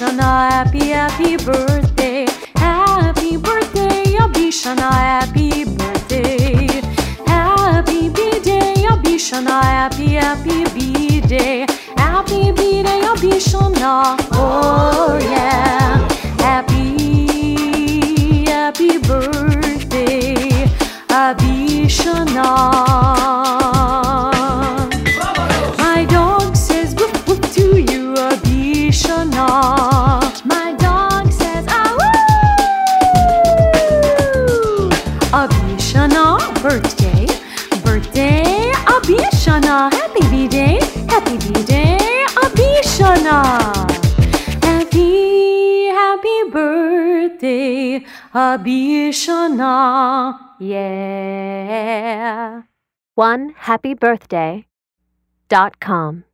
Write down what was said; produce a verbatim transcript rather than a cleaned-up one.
Abishana, happy, happy birthday. Happy birthday, Abishana, happy birthday. Happy B-Day, Abishana, happy, happy B-Day. Happy B-Day, Abishana, oh yeah. Happy, happy birthday, Abishana. My dog says woof woof to you, Abishana. My dog says ah woo. Abishana, birthday, birthday, Abishana. Happy B-Day, happy B-Day, Abishana. Happy, happy birthday, Abishana. Yeah. one happy birthday dot com